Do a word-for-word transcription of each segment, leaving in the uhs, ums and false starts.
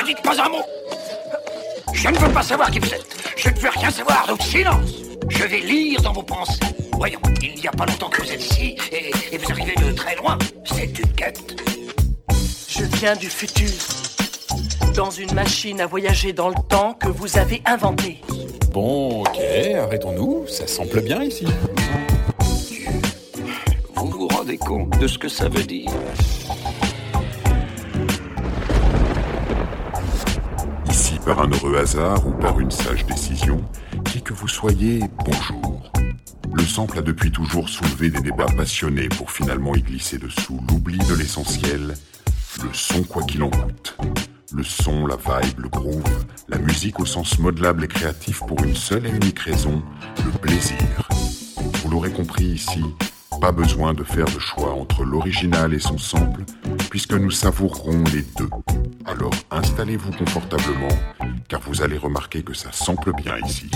dites pas un mot. Je ne veux pas savoir qui vous êtes. Je ne veux rien savoir, donc silence. Je vais lire dans vos pensées. Voyons, il n'y a pas longtemps que vous êtes ici, et, et vous arrivez de très loin. C'est une quête. Je viens du futur, dans une machine à voyager dans le temps que vous avez inventée. Bon, ok, arrêtons-nous. Ça semble bien ici. Vous vous rendez compte de ce que ça veut dire? Ici, par un heureux hasard ou par une sage décision, qui que vous soyez, bonjour. Le sample a depuis toujours soulevé des débats passionnés pour finalement y glisser dessous l'oubli de l'essentiel, le son quoi qu'il en coûte. Le son, la vibe, le groove, la musique au sens modelable et créatif pour une seule et unique raison, le plaisir. Vous l'aurez compris ici, pas besoin de faire de choix entre l'original et son sample, puisque nous savourerons les deux. Alors installez-vous confortablement, car vous allez remarquer que ça sample bien ici.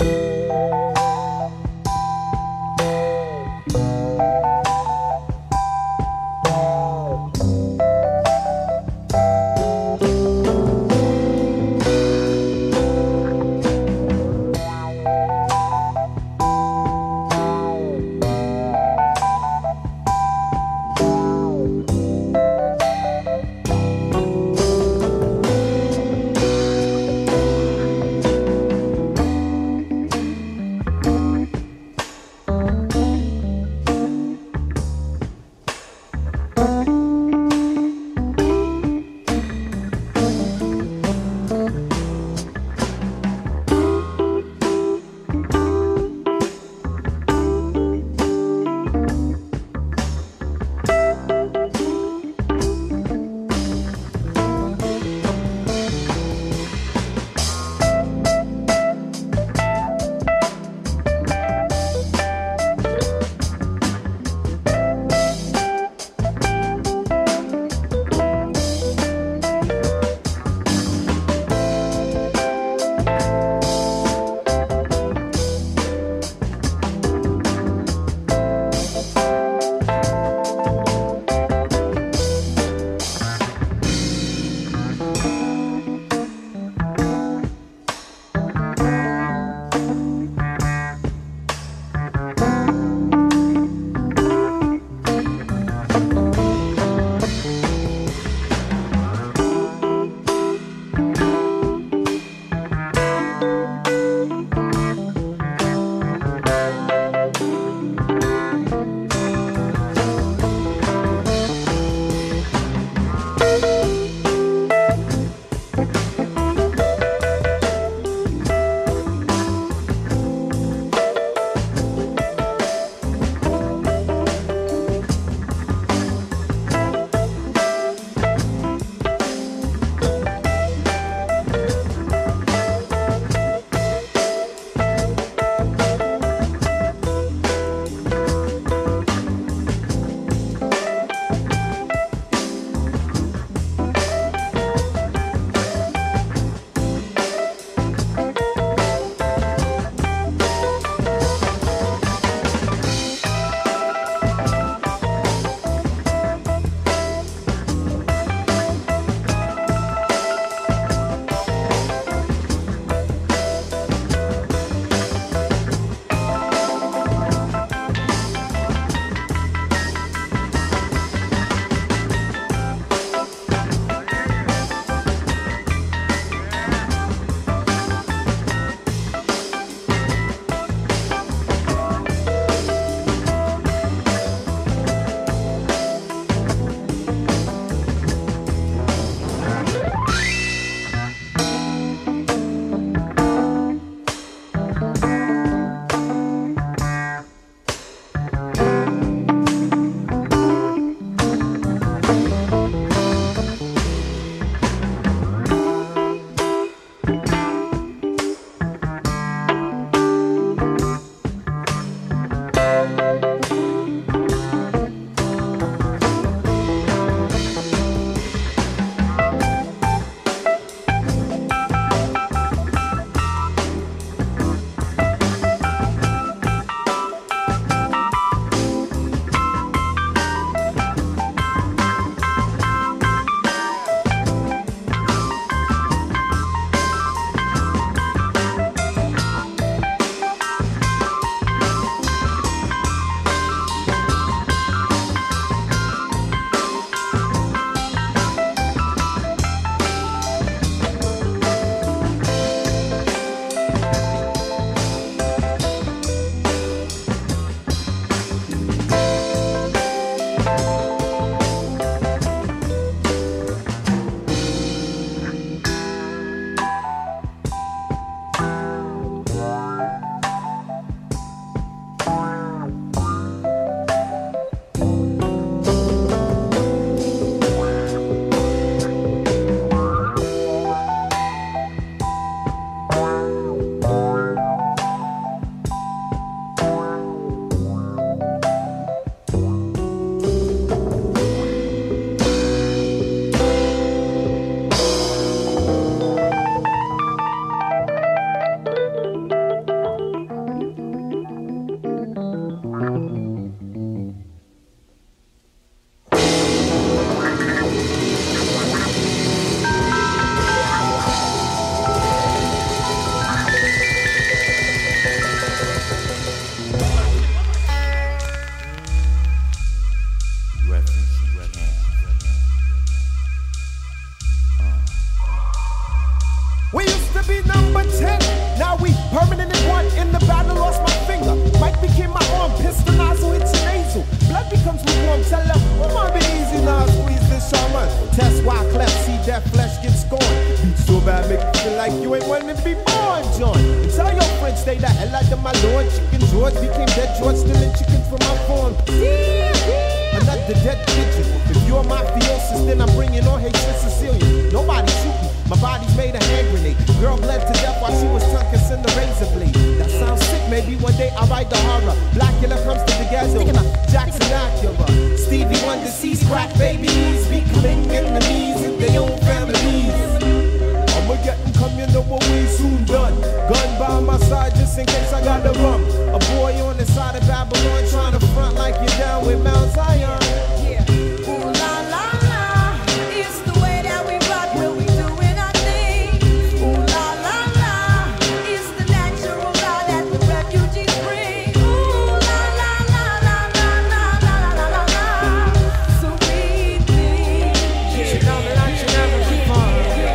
be number ten. Now we permanent in one. In the battle, lost my finger. Mike became my arm. Pistol nozzle hits your nasal. Blood becomes lukewarm. Tell them, oh, my be easy now. Squeeze this shaman. Test why cleft. See that flesh get scorned. Beat so bad, make you feel like you ain't wanting to be born, John. And tell your friends, stay the hell out of my lord. Chicken George became dead George, stealing chickens from my farm. Another dead pigeon. If you're mafiosis, then I'm bringing on hatred Sicilian. Nobody shoot me. My body's made a hand grenade. Girl bled to death while she was tongue kissing the razor blade. That sounds sick. Maybe one day I'll write the horror. Blackula comes to the ghetto. Jackson Acura. Stevie Wonder sees crack babies becoming enemies in their own families. I'ma get and come, you know what we soon done. Gun by my side just in case I got the rum. A boy on the side of Babylon trying to front like you're down with Mount Zion. Yeah. Ooh la la la, it's the way that we rock when we doing our thing. Ooh la la la, it's the natural law that the refugees bring. Ooh la la la la la la la la la la. So we think. You know me like you never before.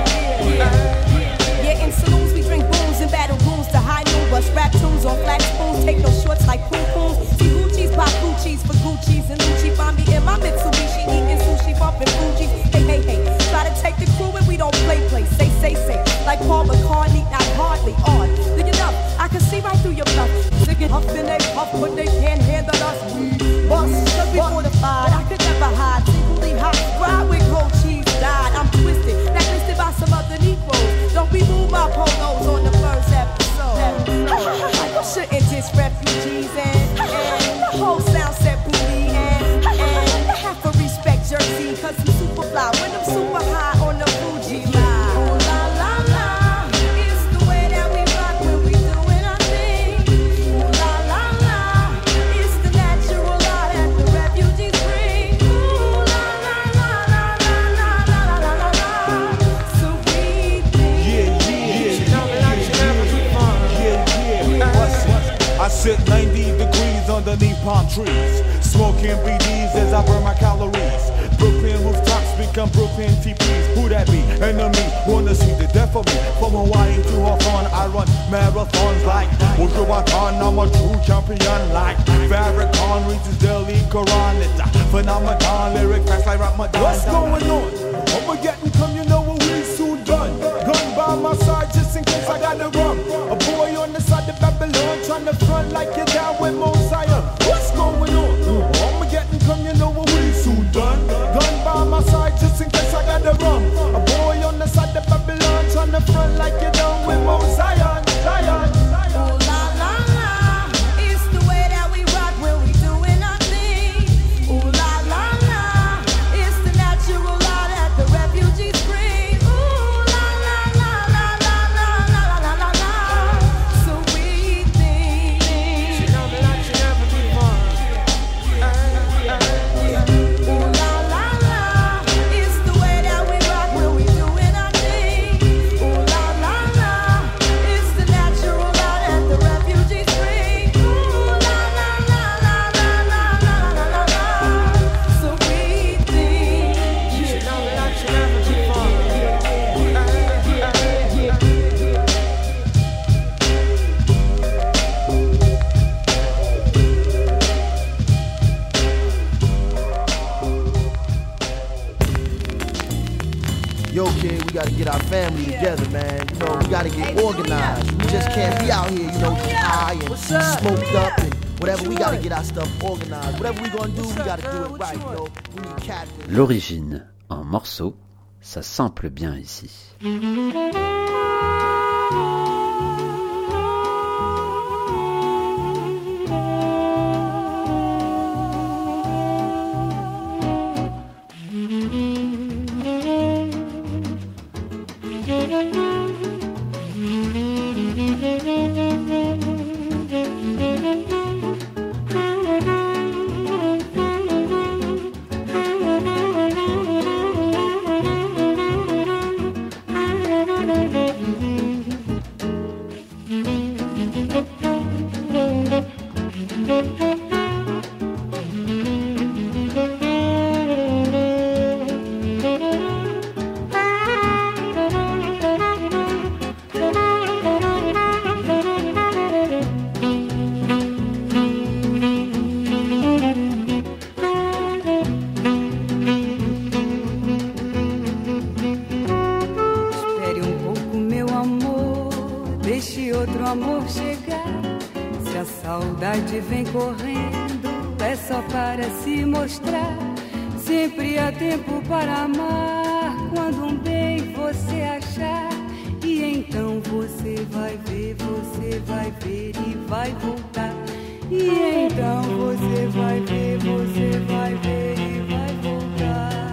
Yeah, in saloons we drink booze and battle rooms to high noon. Bust rap tunes on flat spoons, take no shorts like poo poos. See Gucci's, pop Gucci's for Gucci's and Lucci. Find me in my Mitsubishi eating sushi, bumping Fuji. Hey, hey, hey, try to take the crew and we don't play, play. Say, say, say, like Paul McCartney, not hardly on. Look it up, I can see right through your bluff. Sick huff and they puff, but they can't handle us. We bust, cause we fortified. I could never hide, secretly hot. Ride with gold cheese, died. I'm twisted, blacklisted by some other Negroes. Don't remove my polos on the first episode. You shouldn't diss refugees and, and the whole sound set booty and, and have to respect Jersey, cause I'm super fly when I'm super high on the Fuji line. Ooh la la la, it's the way that we rock when we doing our thing. Ooh la la la, it's the natural law that the refugees bring. Ooh la la la la la la la la la la. So we think. Yeah, yeah, you know me like you never before. Yeah, yeah, what's it? I sit ninety degrees underneath palm trees, smoking B Ds as I burn my calories. Brooklyn rooftops become Brooklyn T Ps. Who that be? Enemy, wanna see the death of me. From Hawaii to Hawthorne, I run marathons like Wujuwatan. I'm a true champion like Farrakhan reads daily Quran. It's a phenomenon, lyric fast like Ramadan. What's going on? I'ma get and come, you know what we soon done. Gun by my side just in case I got the rum. A boy on the side of Babylon trying to front like you're down with Mount Zion. What's going on? I'ma get and come, you know what we soon done. Gun by my side just in case I got the rum. A boy on the side of Babylon trying to front like you're down with Mount Zion. Zion. Ooh la la la, it's the way that we rock when we doing our thing. Ooh la la la, it's the natural law that the refugees bring. Ooh la la la la la la la la la la. So we think. You know me like you never before. Ooh la la la, it's the way that we rock when we doing our thing. Ooh la la la, it's the natural law that the refugees bring. Ooh la la la la la la la la la la. So we think. You know me like you never before. Yo, kid, we gotta get our family together, man. You know, we gotta get organized. We just can't be out here, you know, high and smoked up and whatever. We gotta get our stuff organized. Whatever we gonna do, we gotta do it right, you know. We need captains. L'origine, en morceaux, ça sample bien ici. outro amor chegar, se a saudade vem correndo, é só para se mostrar. Sempre há tempo para amar, quando um bem você achar. E então você vai ver, você vai ver e vai voltar. E então você vai ver, você vai ver e vai voltar.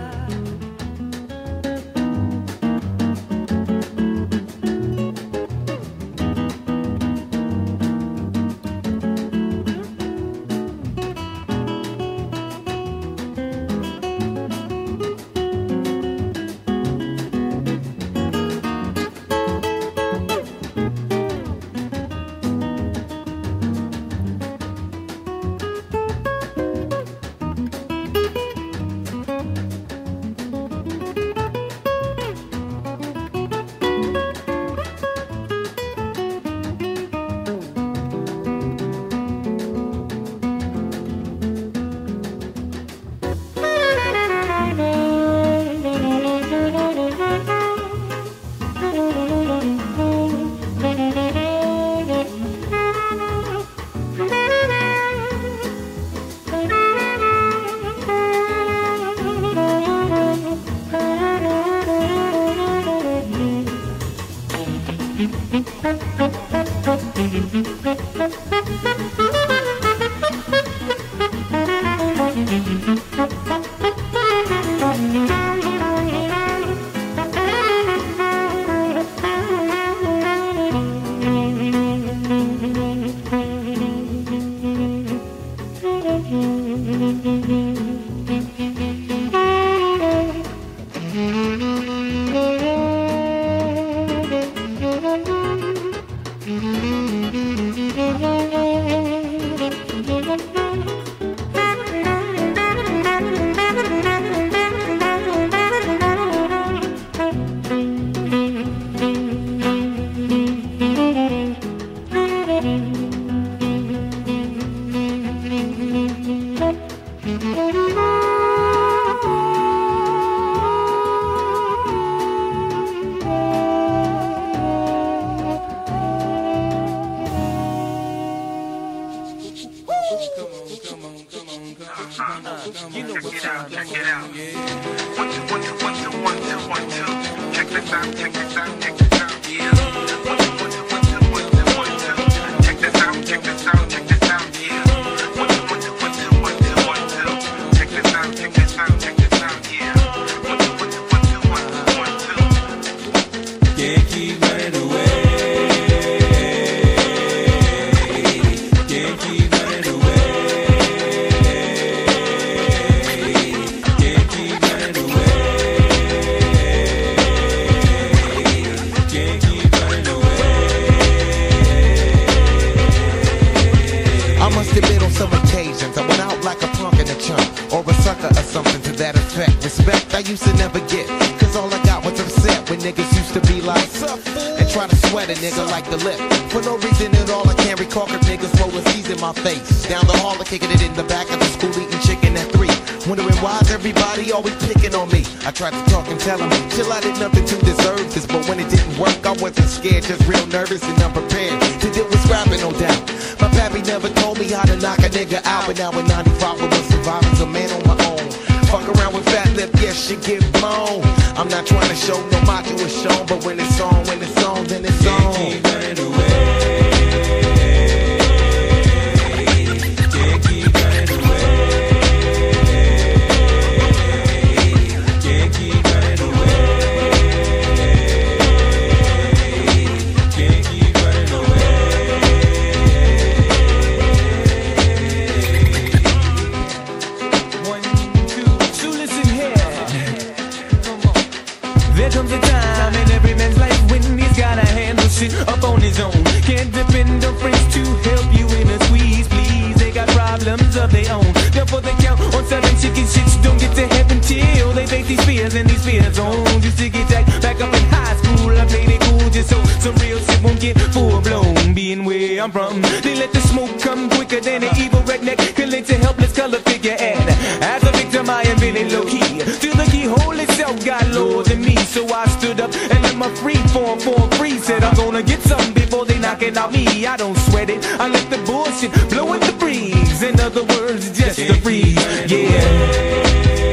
So I stood up and let my free form form free. Said I'm gonna get something before they knock it without me, I don't sweat it. I let the bullshit blow in the breeze. In other words, it's just a breeze. Yeah.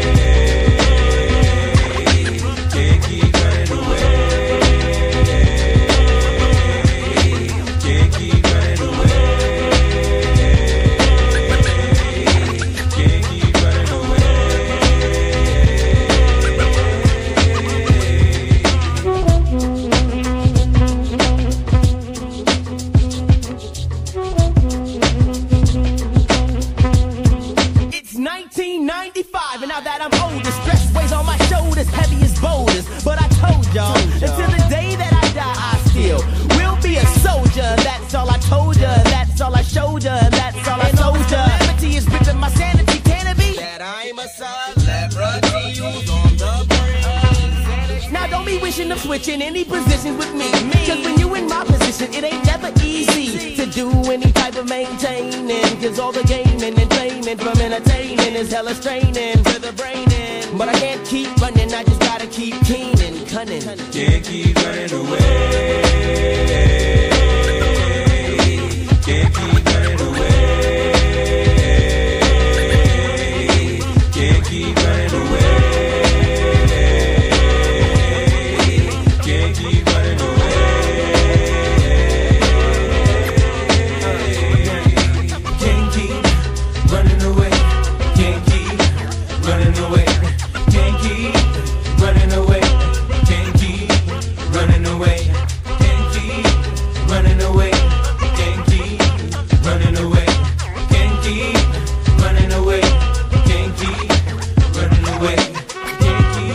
And now that I'm older, stress weighs on my shoulders, heavy as boulders. But I told y'all, until the day that I die, I still will be a soldier. That's all I told ya, that's all I showed ya, that's all I told ya. Calamity is ripping my sanity, can it be? That I'm a celebrity who's on the brain. Now don't be wishing of switching any positions with me. Cause when you in my position, it ain't never easy to do any type of maintaining. Cause all the gaming and training from entertaining is hella straining to the brain. But I can't keep running, I just gotta keep keen and cunning. Can't keep running away. Can't keep running away. Can't keep running away. Can't keep running away. Can't keep running away. Can't keep running away. Can't keep running away. Can't keep running away. Can't keep running away. Can't keep running away. Can't keep running away. Can't keep running away. Can't keep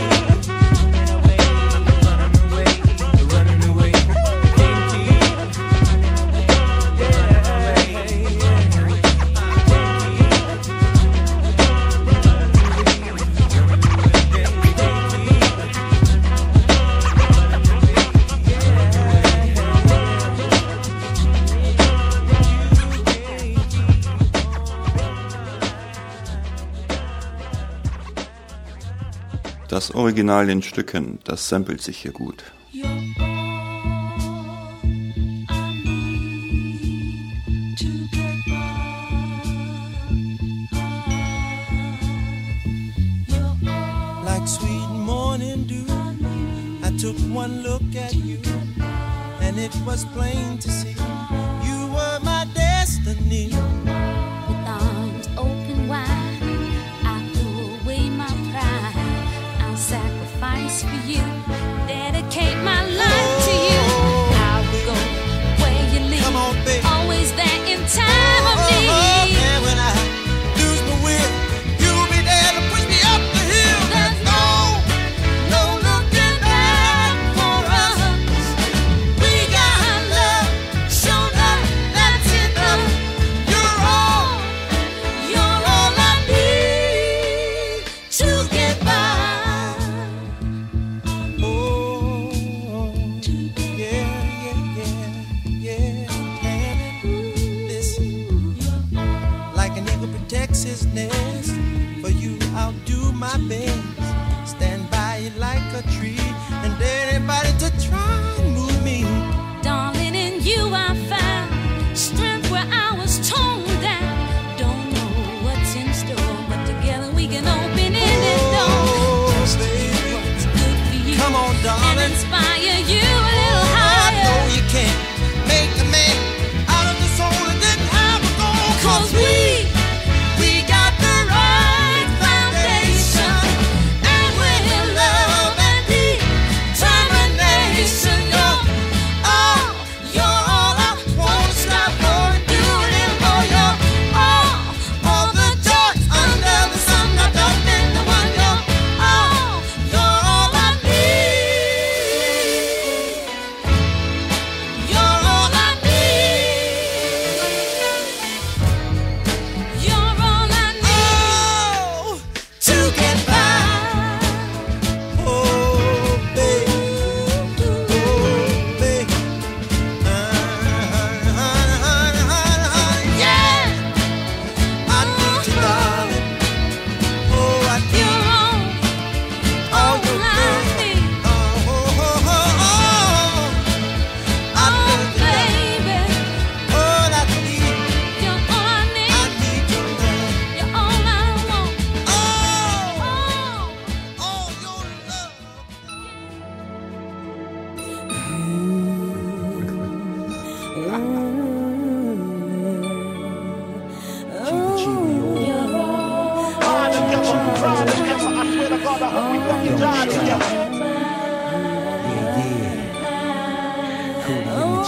running away. Can't keep Das Original in Stücken, das samplet sich hier gut. Like sweet morning dew, I took one look at you, and it was plain to see you were my destiny. With arms open wide, I threw away my pride. I'll sacrifice for you, dedicate my life to you. I'll go where you lead, Come on, baby. always there in time of Oh, need. and when I lose my will, you'll be there to push me up the hill. There's no, no looking back for us. We got love, show love, that's enough. You're all, you're all I need to get by.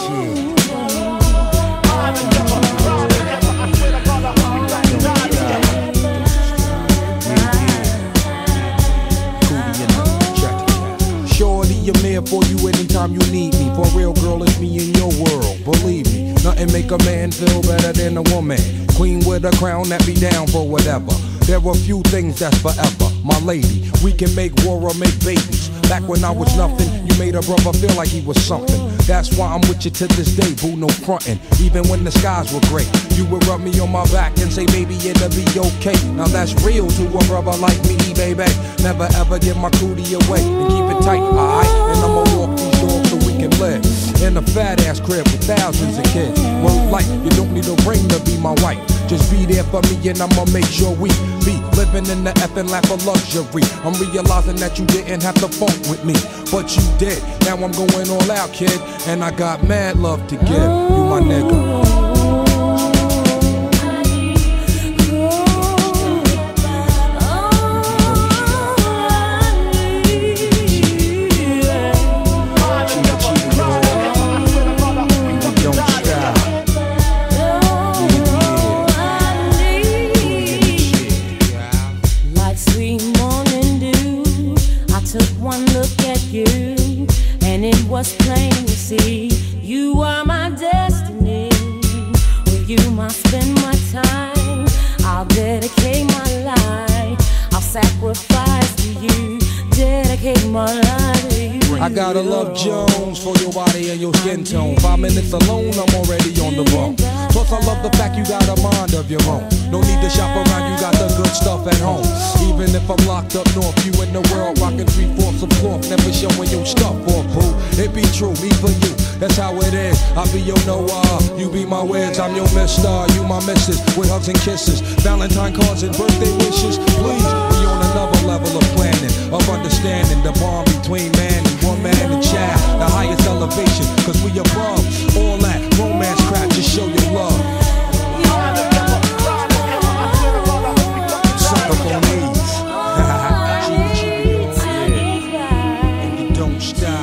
Shorty, I'm there for you anytime you need me. For real, girl, it's me in your world. Believe me, nothing make a man feel better than a woman. Queen with a crown that be down for whatever. There are few things that's forever. My lady, we can make war or make babies. Back when I was nothing, you made a brother feel like he was something. That's why I'm with you to this day, boo, no frontin'. Even when the skies were gray, you would rub me on my back and say, baby, it'll be okay. Now that's real to a brother like me, baby. Never ever give my cootie away and keep it tight, alright? And I'ma walk these doors so we can live in a fat ass crib with thousands of kids. Word like, you don't need a ring to be my wife. Just be there for me and I'ma make sure we be living in the effing lap of luxury. I'm realizing that you didn't have to funk with me, but you did. Now I'm going all out, kid, and I got mad love to give. You my nigga. Was plain to see, you are my destiny. With you I spend my time. I'll dedicate my life. I'll sacrifice to you. Dedicate my life to you. I gotta love Jones for your body and your skin tone. Five minutes alone, I'm already on the bone. Plus I love the fact you got a mind of your own. No need to shop around, you got the good stuff at home. Even if I'm locked up north, you in the world rocking three-fourths of cloth. Never showing your stuff off, boo. It be true, me for you, that's how it is. I be your Noah, you be my Wiz. I'm your mister, you my missus. With hugs and kisses, Valentine cards and birthday wishes. Please, we on another level of planning, of understanding the bond between man and woman and child. The highest elevation, cause we above all that romance crap, just show your love. Suck up on these. And you don't stop.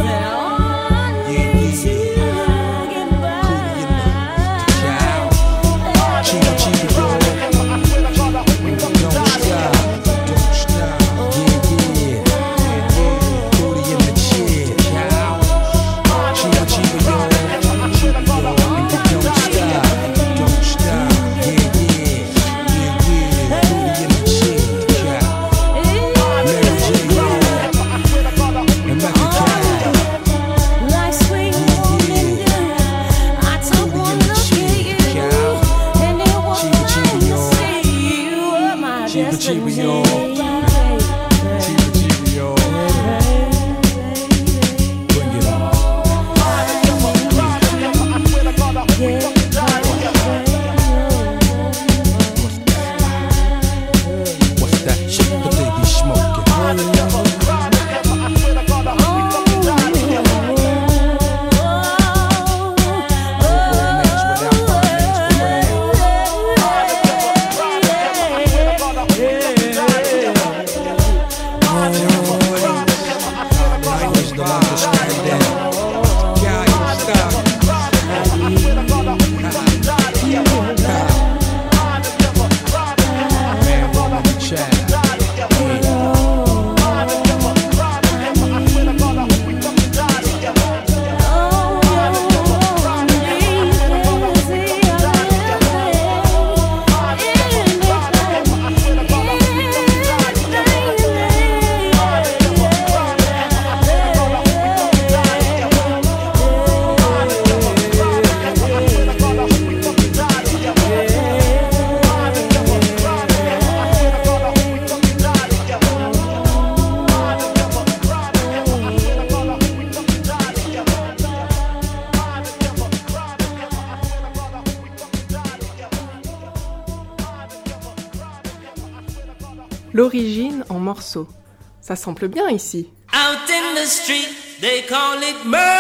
L'origine en morceaux. Ça sample bien ici. Out in the street, they call it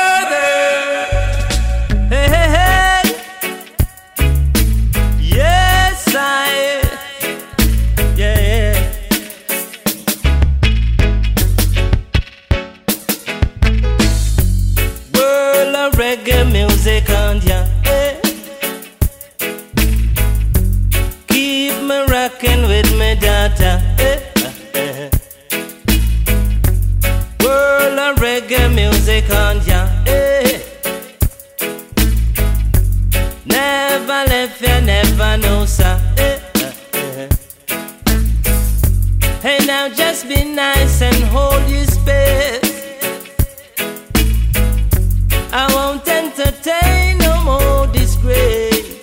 murder. Hey, hey, hey. Yes, I. Yeah, yeah. World the reggae music on ya. Hey. Keep me rocking with me data. Hey. World of reggae music on ya. Hey. Never left ya, never know, sir. Hey. Hey, now just be nice and hold your space. I won't entertain no more disgrace.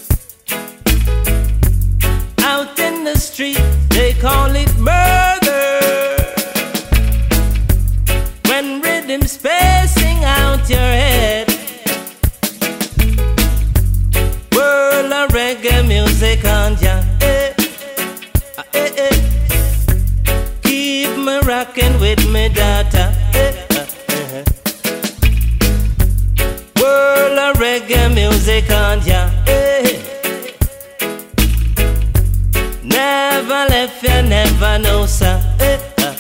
Out in the street, they call it murder. When rhythm's spacing out your head. World of reggae music on ya. Hey. Hey, hey. Keep me rocking with me data. Hey. World of reggae music on ya. Hey. Never left ya, never know, sir. Hey.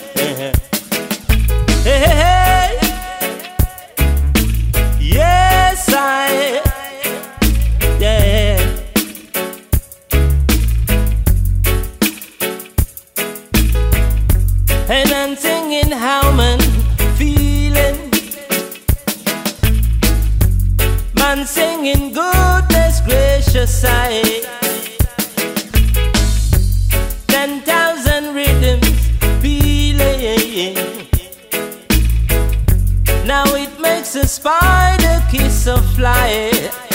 Hey, hey, hey. Yes, I. Yeah. And I'm singing how man feeling. Man singing goodness gracious I. Ten thousand rhythms feeling. Now it makes a spider kiss a fly.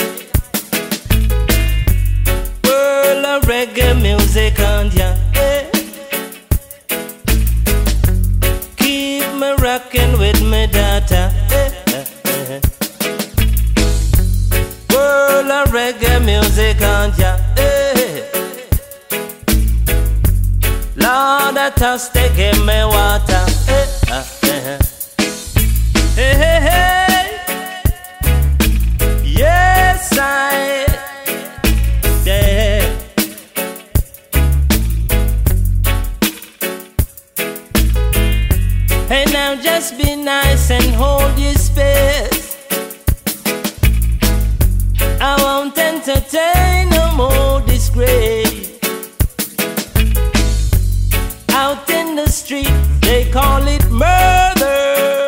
World of reggae music on ya. Hey. Keep me rocking with me data. Hey. World of reggae music on ya. Hey. Lord, I thirsty, give me water. Hey. Hey, hey, hey. Yes, I. Yeah. Hey, now just be nice and hold your space. I won't entertain no more disgrace. Out in the street, they call it murder.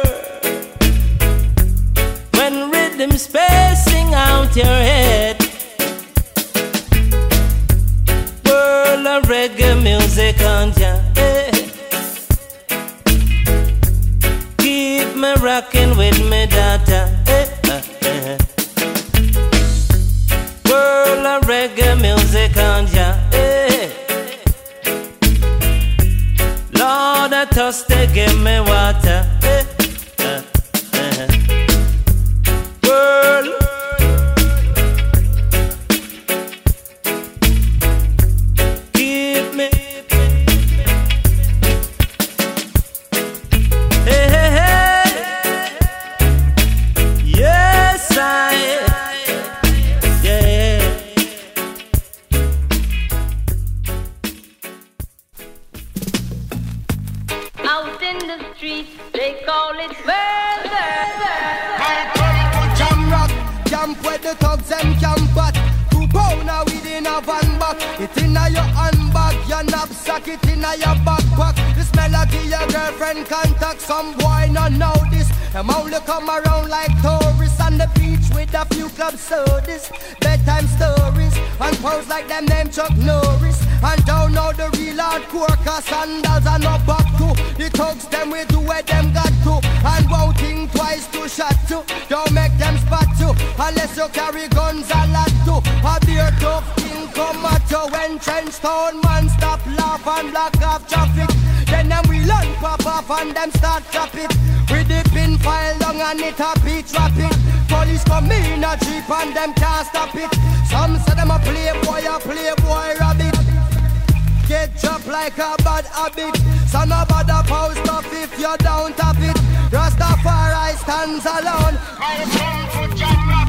When rhythm's spacing out your head. World of reggae music on ya. Hey. Keep me rocking with me data. Hey. World of reggae music on ya. Hey. Lord, I thirsty, give me water. Hey. World. Keep me. Hey, hey, hey. Yes, I. Yeah. Out in the streets, they call it murder. Jam rock, camp where the thugs and camp at. Two pounder within a van back. It inna your handbag, your knapsack, it inna your backpack. This melody your girlfriend contact. Some boy not know this. Them only come around like tourists on the beach with a few club sodas, bedtime stories, and pose like them name Chuck Norris. And don't know the real hardcore, cause sandals are not back to. The thugs them we do where them got to. And won't think twice to shot to. Don't make them spot you, unless you carry guns a lot to. A beer tough thing come at you when trench town man stop laugh and block off traffic. Then them we learn pop off and them start trap it. With the pin file long and it a beat rapid. Police come in a jeep and them can't stop it. Some say them a playboy, a playboy rabbit. Get dropped like a bad habit. So no bother post off if you don't tap it. Rastafari stands alone. I come for Jam Rock.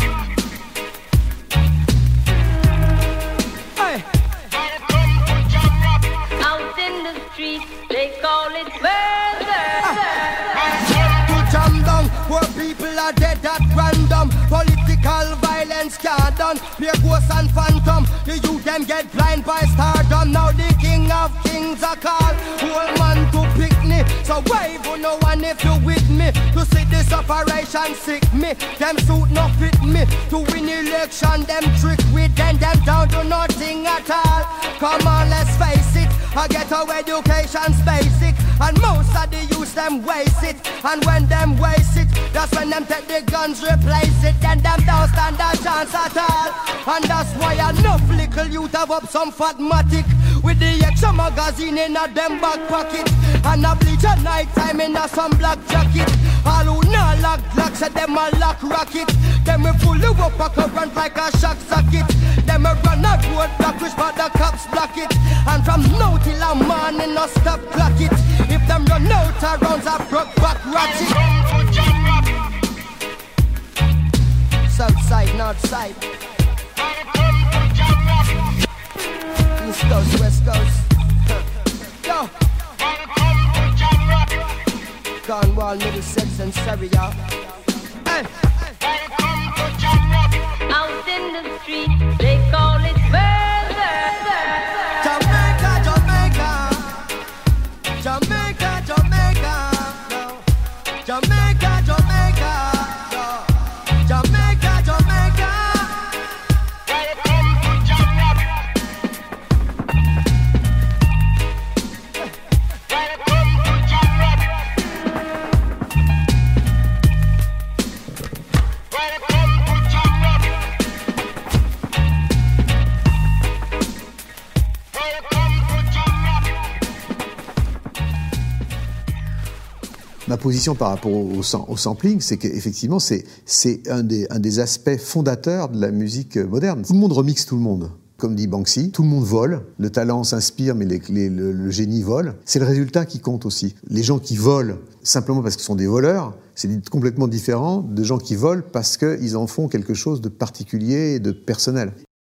Hey. I come for Jam Rock. Out in the streets, they call it murder. I come to jam down where people are dead at random. Political violence can't done. Pure ghost and phantom. The youth them get blind by stardom. Now the king of kings are called. Whole man to pick me. So wave on no one if you with me. To see this operation sick me. Them suit no fit me. To win election them trick with them. Them down to nothing at all. Come on let's face it. I get our education's basic. And most of the youth them waste it. And when them waste it, that's when them take the guns replace it. Then them don't stand a chance at all. And that's why enough little youth have up some fatmatic. With the extra magazine in a them back pocket. And a bleach at night time in a some black jacket. All who not lock locks at them a lock rocket. Them we pull you up a current like a shock socket. Them a run a road block which but the cops block it. And from now till a morning no stop clock it. If them run out of rounds a broke back ratchet. South side, north side. East coast, west coast. Yo. Cornwall, Middlesex and Surrey, y'all. Hey. Out in the street, they call it murder. Jamaica, Jamaica. Jamaica, Jamaica. No. Jamaica, Jamaica. No. Jamaica, Jamaica. Ma position par rapport au, au sampling, c'est qu'effectivement, c'est, c'est un, des, un des aspects fondateurs de la musique moderne. Tout le monde remixe tout le monde. Comme dit Banksy, tout le monde vole. Le talent s'inspire, mais les, les, le, le génie vole. C'est le résultat qui compte aussi. Les gens qui volent simplement parce qu'ils sont des voleurs, c'est complètement différent de gens qui volent parce qu'ils en font quelque chose de particulier et de personnel.